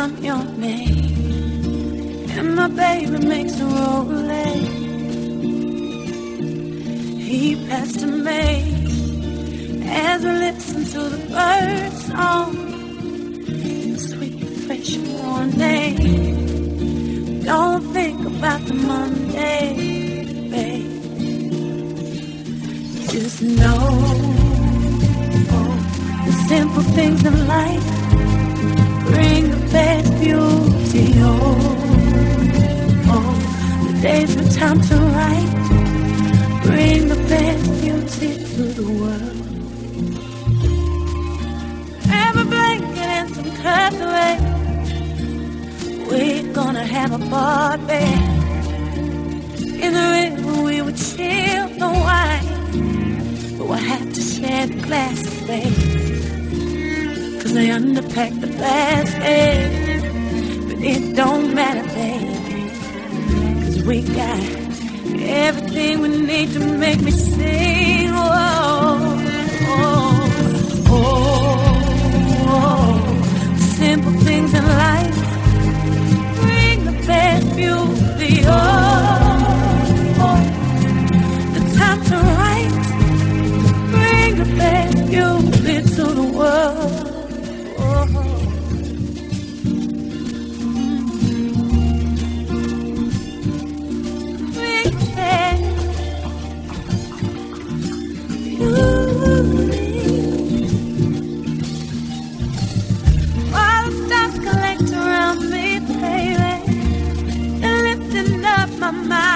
I'm your name, and my baby makes a rolling. He passed to me as I listen to the birds song in the sweet, fresh morning. Don't think about the Monday, babe. Just know the simple things in life bring the best beauty. The days with time to write bring the best beauty to the world. Have a blanket and some cutlery. We're gonna have a party. In the river we would chill the wine, but we'll have to share the glasses, babe. Cause they underpacked the basket, but it don't matter, baby. Cause we got everything we need to make me sing. Oh, oh, oh, oh. Simple things in life bring the best beauty. Oh, oh. The time to write bring the best beauty to the world. My